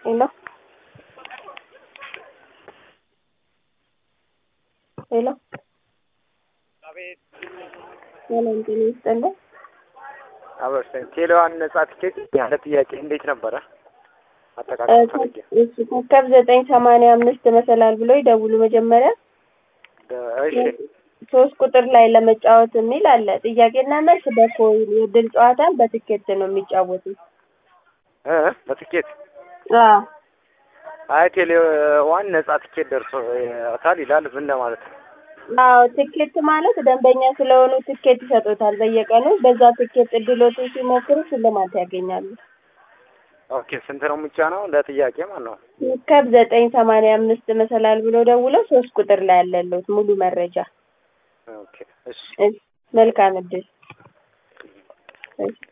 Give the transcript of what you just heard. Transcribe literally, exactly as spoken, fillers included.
Hello. Hello. አቤት ሰላም ጤና ይስጥልኝ። አበርሰን ቴሌዋን ነጻ ትኬት ያለ ጥያቄ እንዴት ነበረ? አጠቃቀም ፈልጌ እሺ ኮከብ ዘጠኝ ሰማንያ አምስት መሰላል ብሎ ይደውሉ መጀመሪያ እሺ ሶስት ቁጥር ላይ ለመጫወት የሚል አለ። ጥያቄና መልስ በኮይን የድል ጨዋታን በትኬት ነው የሚጫወቱት። እ በትኬት አዎ አይ ቴሌዋን ነጻ ትኬት ደርሶ ታል ይላል ምን ለማለት ነው? አዎ ትኬት ማለት ደንበኛ ስለሆኑ ትኬት ይሰጡታል በየቀኑ በዛ ትኬት እድሎትን ሲሞክሩ ሽልማት ያገኛሉ። ኦኬ ስንት ነው የሚጫነው ለጥያቄ ማለት ነው? ኮከብ ዘጠኝ ሰማንያ አምስት መሰላል ብሎ ደውለው ሶስት ቁጥር ላይ ያለለው ሙሉ መረጃ። ኦኬ እሺ መልካም እድል። እሺ